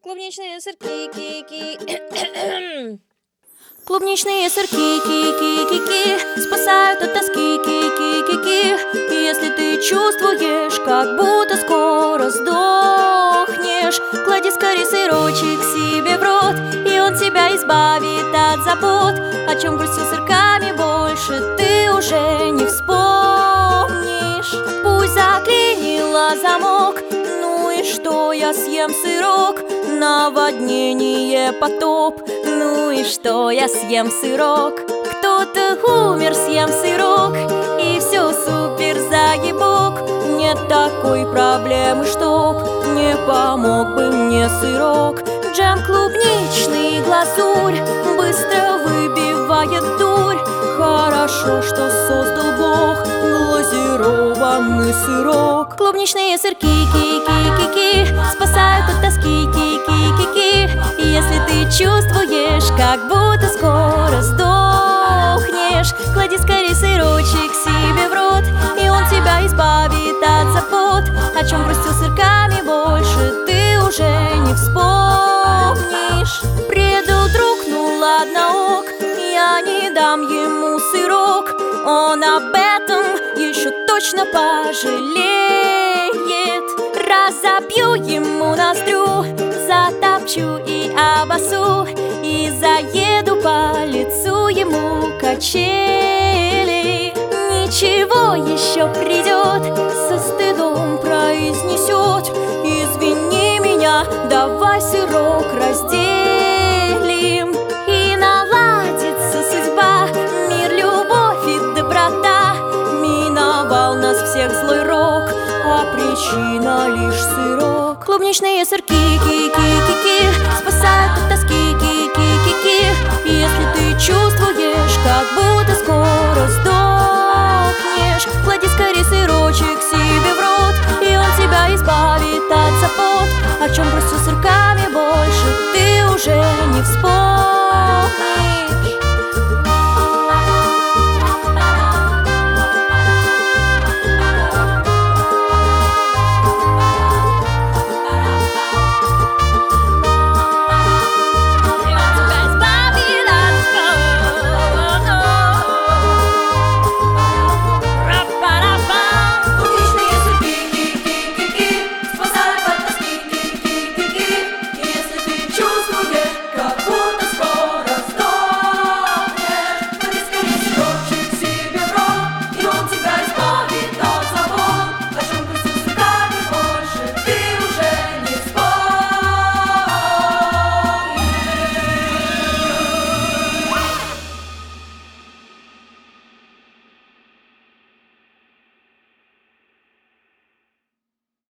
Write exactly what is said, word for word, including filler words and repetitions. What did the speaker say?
Клубничные сырки, ки-ки. Клубничные сырки, ки-ки-ки-ки, спасают от тоски, ки-ки-ки-ки. И если ты чувствуешь, как будто скоро сдохнешь, клади скорее сырочек себе в рот, и он тебя избавит от забот. О чем грустил сырками больше, ты уже не вспомнишь. Пусть заклинило замок, ну и что, я съем сырок. Наводнение, потоп, ну и что, я съем сырок. Кто-то умер, съем сырок, и все супер, заебок. Нет такой проблемы, чтоб не помог бы мне сырок. Джем клубничный, глазурь быстро выбивает дурь. Хорошо, что создал Бог глазированный сырок. Клубничные сырки, ки-ки-ки-ки, спасают от тоски, ки-ки-ки-ки. И если ты чувствуешь, как будто скоро сдохнешь, клади скорее сырочек себе в рот, и он тебя избавит от забот. О чем грустил сырками больше, ты уже не вспомнишь. Предал друг, ну ладно ок, я не дам ему сырок. Он об этом еще точно пожалеет. Разобью ему ноздрю, затопчу и обосу, и заеду по лицу ему качели. Ничего, еще придет, со стыдом произнесет: извини меня, давай сырок разделим. И наладится судьба, мир, любовь и доброта. Миновал нас всех злой рок, а причина лишь сырок. Клубничные сырки, ки-ки-ки-ки, спасают от тоски, ки-ки-ки-ки. И если ты чувствуешь, как будто скоро сдохнешь, клади скорее сырочек себе в рот, и он тебя избавит от забот. О чем грустил